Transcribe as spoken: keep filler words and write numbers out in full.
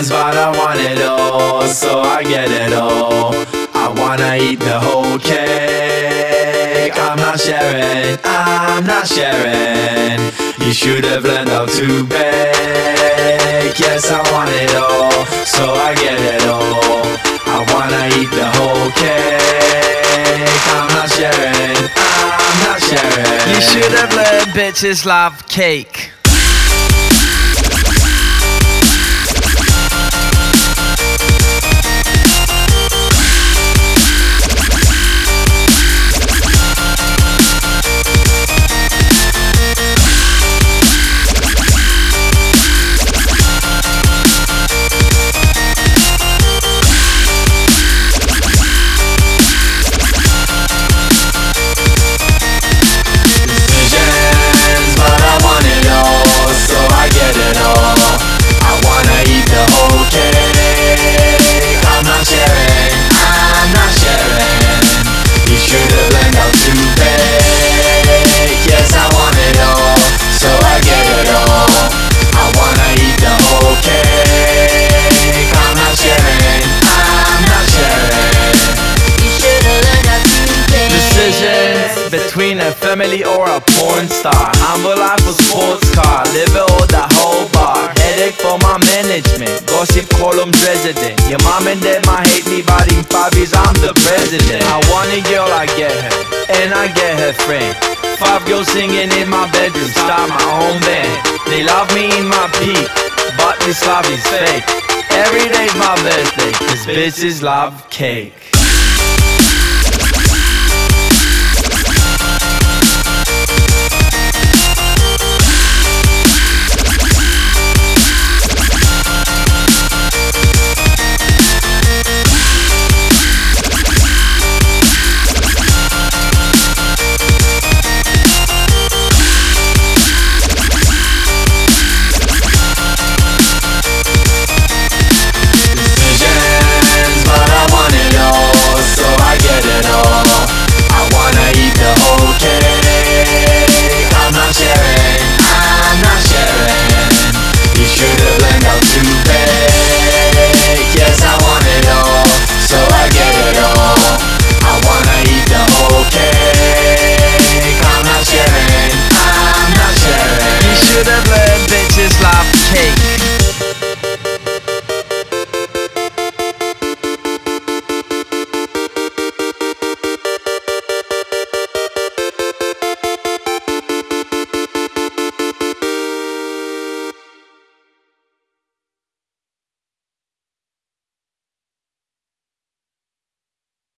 Decisions, but I want it all, so I get it all. I wanna eat the whole cake. I'm not sharing, I'm not sharing. You should have learned how to bake. Yes, I want it all, so I get it all. I wanna eat the whole cake. I'm not sharing, I'm not sharing. You should have learned bitches love cake. Between a family or a porn star, humble life or sports car, live it or the whole bar. Headache for my management, gossip columns resident. Your mom and dad might hate me, but in five years I'm the president. I want a girl, I get her, and I get her friend. Five girls singing in my bedroom, start my own band. They love me in my peak, but this love is fake. Every day's my birthday, cause bitches love cake.